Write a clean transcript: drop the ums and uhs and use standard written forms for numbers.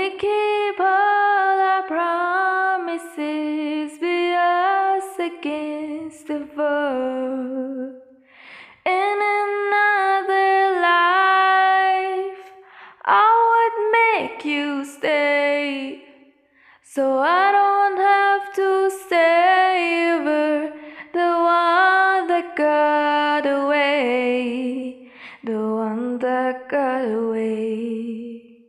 we keep all our promises, be us against the world. In another life, I would make you stay, so I don't have to savor the one that got away, the one that got away.